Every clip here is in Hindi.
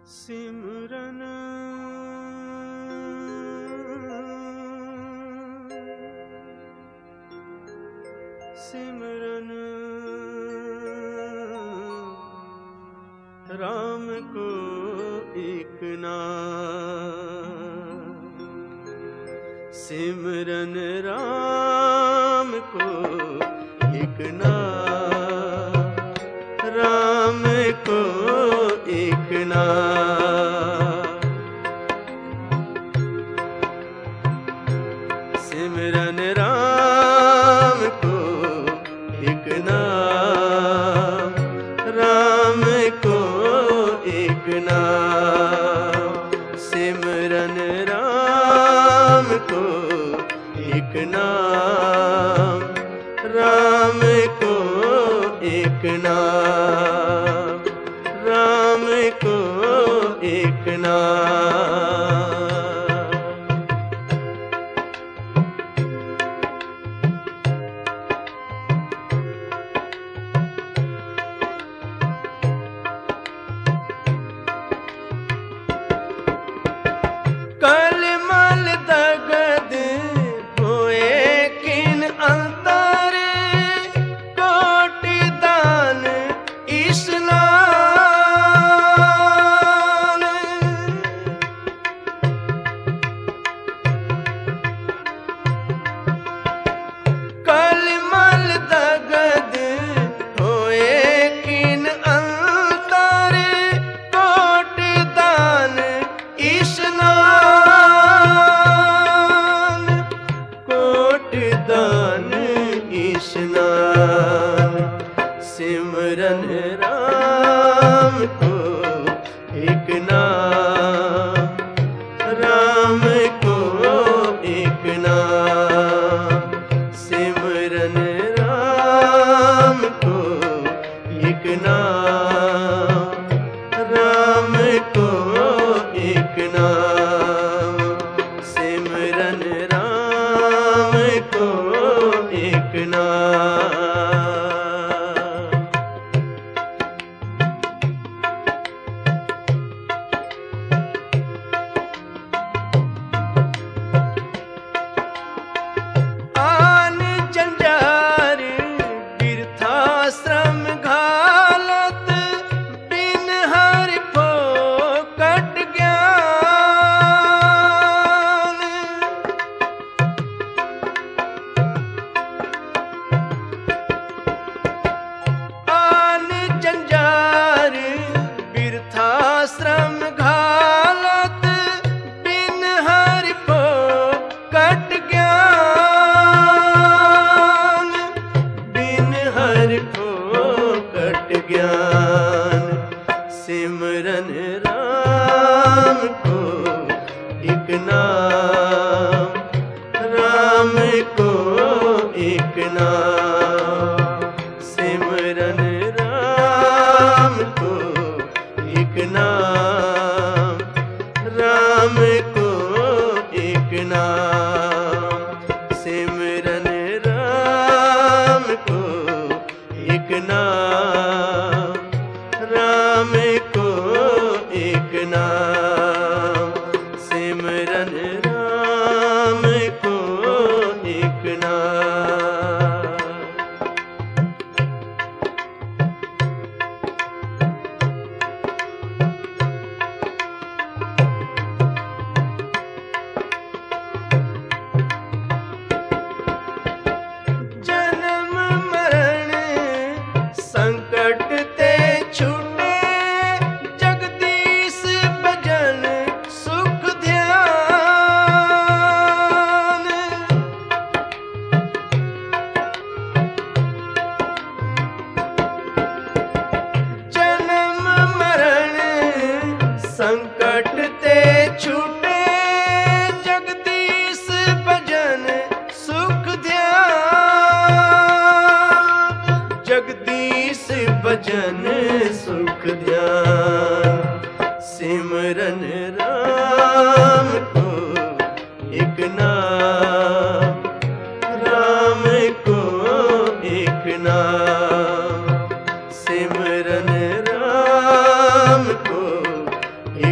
सिमरन सिमरन राम को एक नाम, सिमरन राम को एक नाम, राम को एक नाम। सिमरन राम को एक नाम, राम को एक नाम। सिमरन राम को एक नाम, राम को एक नाम, राम को एक नाम। कलमल दगद होए किन अंतर, कोटि दान स्नान। कलमल दगद होए किन अंतर, कोटि दान स्नान, कोटि दान स्नान। सिमरन राम को एक नाम, राम को एक नाम। सिमरन राम को एक नाम, राम को एक नाम। सिमरन राम को एक नाम। आन जंजार बिरथा श्रम घालत, बिन हरि फोकट ज्ञान। आन जंजार बिरथा श्रम घालत, बिन हरि फोकट ज्ञान, बिन हरि फोकट ज्ञान। सिमरन राम को एक नाम, राम को एक नाम। सिमरन राम को एक नाम, राम को एक नाम। सिमरन राम को एक नाम, राम को एक नाम। सिमरन राम को एक नाम। जन्म मरण संकट ते छूटे, जगदीश भजन सुख ध्यान। जन्म मरण संकट ते छूटे, जगदीश भजन सुख ध्यान। जगदीश भजन सुख ध्यान। सिमरन राम को एक नाम, राम को एक नाम। सिमरन राम को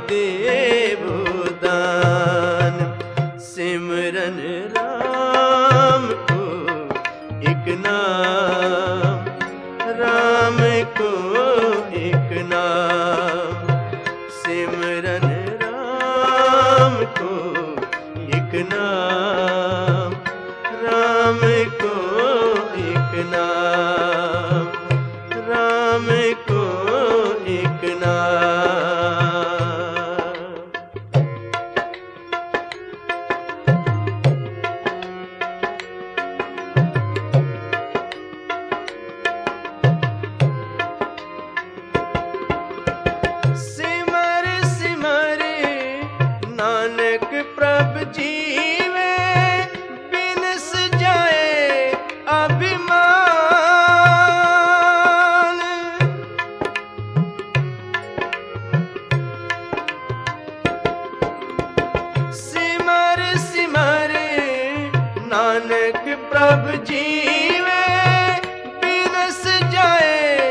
देव दान। सिमरन राम को एक नाम, राम को एक नाम। सिमरन राम को एक नाम, राम को एक नाम, राम को एक नाम। सिमर सिमर नानक प्रभ जीवे, बिनस जाए अभिमान। सिमर सिमर नानक प्रभ जीवे, बिनस जाए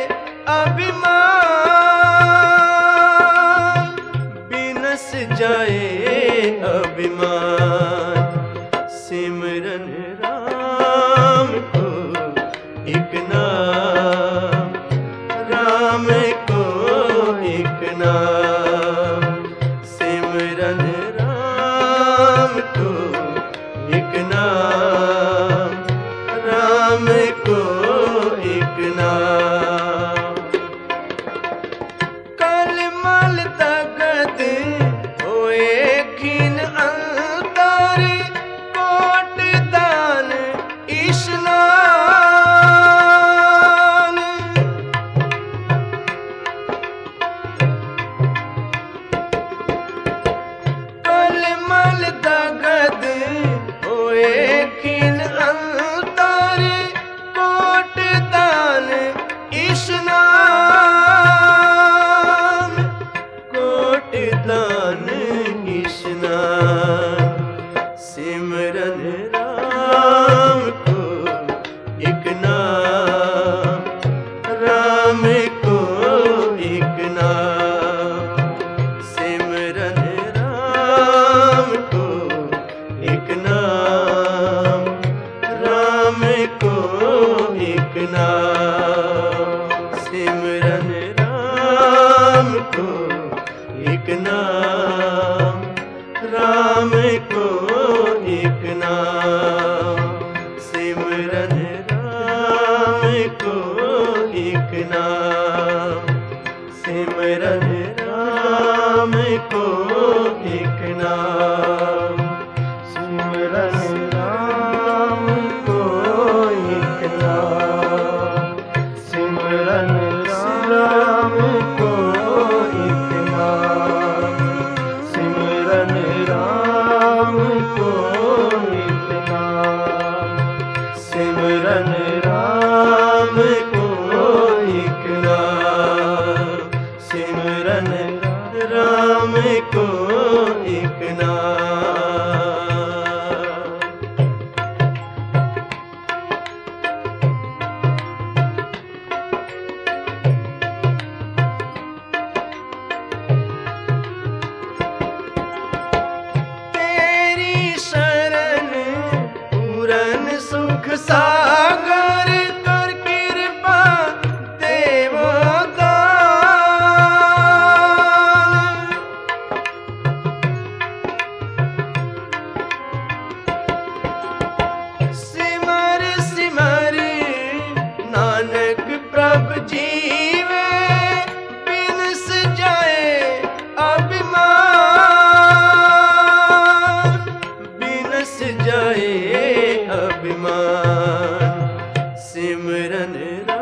अभिमान, बिनस जाए अभिमान। सिमरन राम को एक नाम, राम को एक नाम। सिमरन राम को एक नाम, राम को एक नाम। कलमल तगद होए खिन अंतर, कोट दान इस्नान। कलमल तगद होए खिन अंतर, कोट दान इस्नान, कोट दान इस्नान। सिमरन राम को एक नाम, राम को एक नाम। सिमरन राम को एक नाम, राम को एक नाम। सिमरन राम को एक नाम, राम को एक नाम। सिमरन राम को एक नाम, सिमरन राम को एक नाम। सिमरन राम को एक नाम, सिमरन राम को एक नाम। सिमरन राम को एक नाम, सिमरन राम को एक नाम। सिमरन राम को एक नाम। तेरी शरण पूरन सुख सागर, कर कृपा देवो दान। सिमर सिमर नानक प्रभ जीवे, बिनस जाए अभिमान, बिनस जाए अभिमान। सिमरन